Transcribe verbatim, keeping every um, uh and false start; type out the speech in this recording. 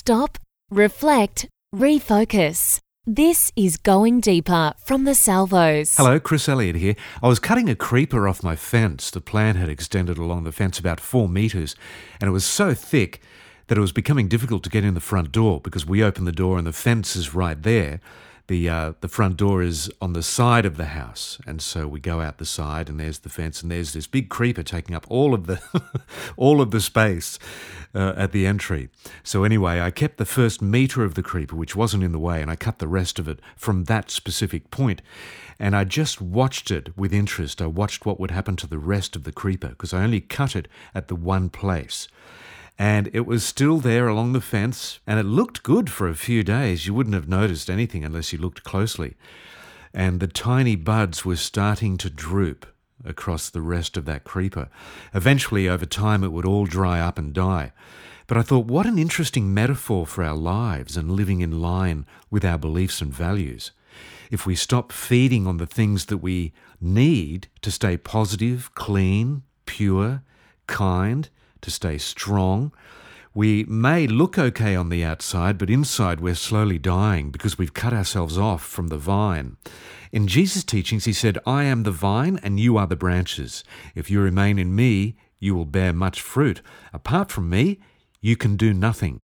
Stop, reflect, refocus. This is Going Deeper from the Salvos. Hello, Chris Elliott here. I was cutting a creeper off my fence. The plant had extended along the fence about four metres, and it was so thick that it was becoming difficult to get in the front door because we opened the door and the fence is right there. The uh, the front door is on the side of the house, and so we go out the side, and there's the fence, and there's this big creeper taking up all of the all of the space uh, at the entry. So anyway, I kept the first metre of the creeper, which wasn't in the way, and I cut the rest of it from that specific point. And I just watched it with interest. I watched what would happen to the rest of the creeper because I only cut it at the one place. And it was still there along the fence, and it looked good for a few days. You wouldn't have noticed anything unless you looked closely. And the tiny buds were starting to droop across the rest of that creeper. Eventually, over time, it would all dry up and die. But I thought, what an interesting metaphor for our lives and living in line with our beliefs and values. If we stop feeding on the things that we need to stay positive, clean, pure, kind, to stay strong, we may look okay on the outside, but inside we're slowly dying because we've cut ourselves off from the vine. In Jesus' teachings, he said, I am the vine and you are the branches. If you remain in me, you will bear much fruit. Apart from me, you can do nothing.